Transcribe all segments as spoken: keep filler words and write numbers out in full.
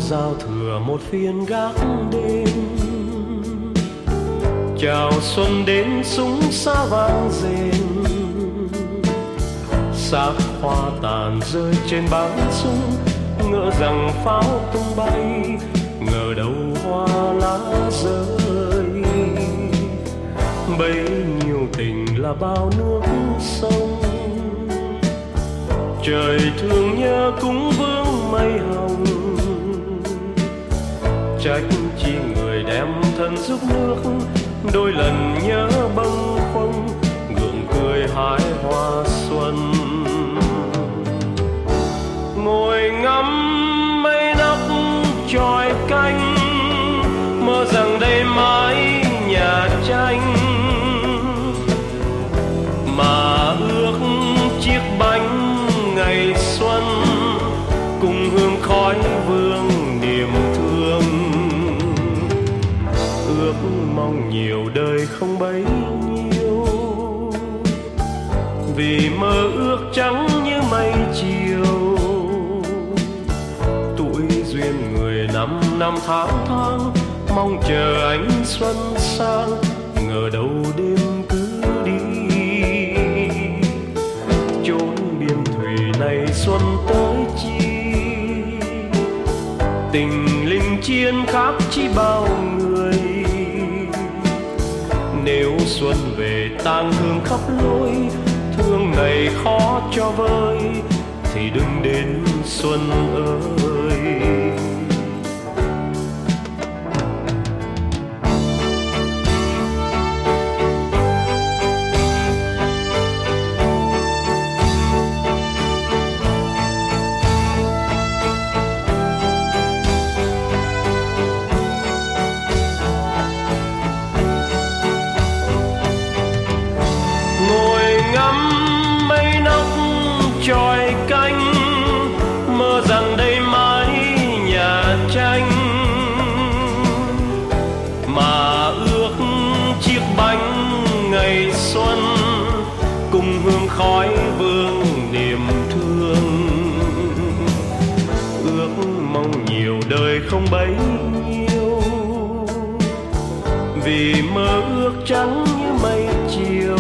giao thừa một phiên gác đêm. Chào xuân đến súng xa vang rền, xác hoa tàn rơi trên bắn súng. Ngỡ rằng pháo tung bay, ngờ đâu hoa lá rơi. Bấy nhiêu tình là bao nước sông, trời thương nhớ cũng vương mây hồng. Trách chi người đem thân giúp nước, đôi lần nhớ bâng khuâng gượng cười hái hoa xuân. Ngồi ngắm mây nóc chòi canh, mơ rằng đây mái nhà tranh, mà ước chiếc bánh ngày xuân cùng hương khói vương niềm thương. Ước mong nhiều đời không bấy nhiêu, vì mơ ước trắng như mây chiều. Tuổi duyên người năm năm tháng tháng, mong chờ ánh xuân sang, ngờ đâu đêm cứ đi. Chốn biên thủy này xuân tới chi, tình linh chiến khác chi bao người. Nếu xuân về tang hương khắp lối, thương này khó cho vơi, thì đừng đến xuân ơi. Chòi canh, mơ rằng đây mái nhà tranh, mà ước chiếc bánh ngày xuân cùng hương khói vương niềm thương. Ước mong nhiều đời không bấy nhiêu, vì mơ ước trắng như mây chiều.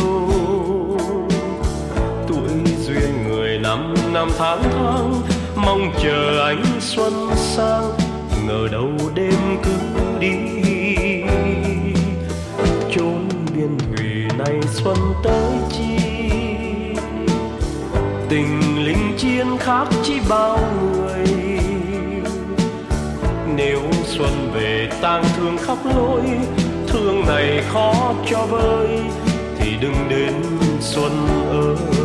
Năm năm tháng tháng, mong chờ ánh xuân sang, ngờ đâu đêm cứ đi. Chốn biên thủy này xuân tới chi, tình linh chiến khác chi bao người. Nếu xuân về tang thương khắp lối, thương này khó cho vơi, thì đừng đến xuân ơi.